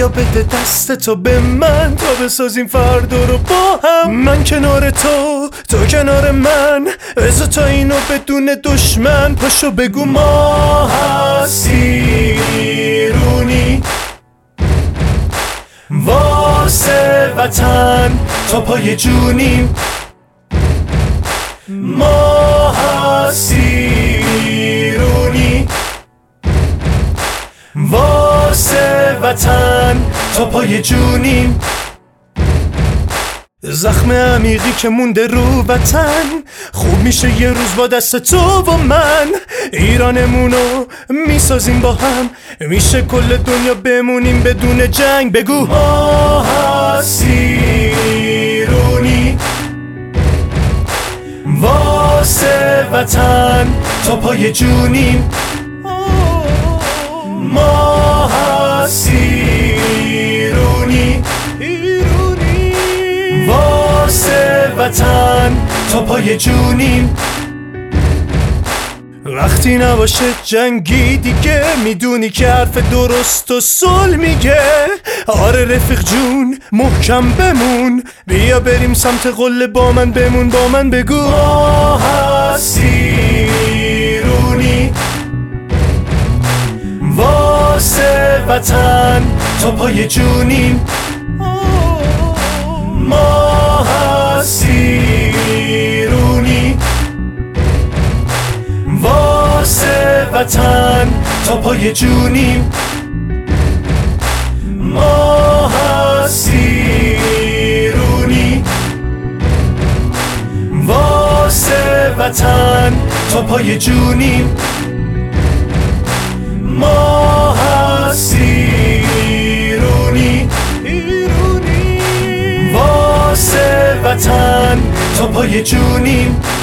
بیا بده دستتو به من تا بسازیم فردا رو با هم. من کنار تو کنار من، بذار تا اینو بدون دشمن. پاشو بگو ما هستیرونی واسه وطن تا پای جونیم. ما هستیرونی واسه وطن تا پای جونیم. زخم عمیقی که مونده رو وطن خوب میشه یه روز با دست تو و من. ایرانمونو میسازیم با هم، میشه کل دنیا بمونیم بدون جنگ. بگو ما هستیرونی واسه وطن تا پای جونیم. ما هستیرونی واسه وطن تا پای جونیم. وقتی نباشه جنگی دیگه، میدونی که حرف درست و صلح میگه. آره رفیق جون محکم بمون، بیا بریم سمت قله با من بمون. با من بگو ما هستیرونی واسه وطن تا پای جونیم. ما هستیرونی واسه وطن تا پای جونیم. ما هستیرونی واسه وطن تا پای جونیم. ما هستیرونی واسه وطن تا پای جونیم.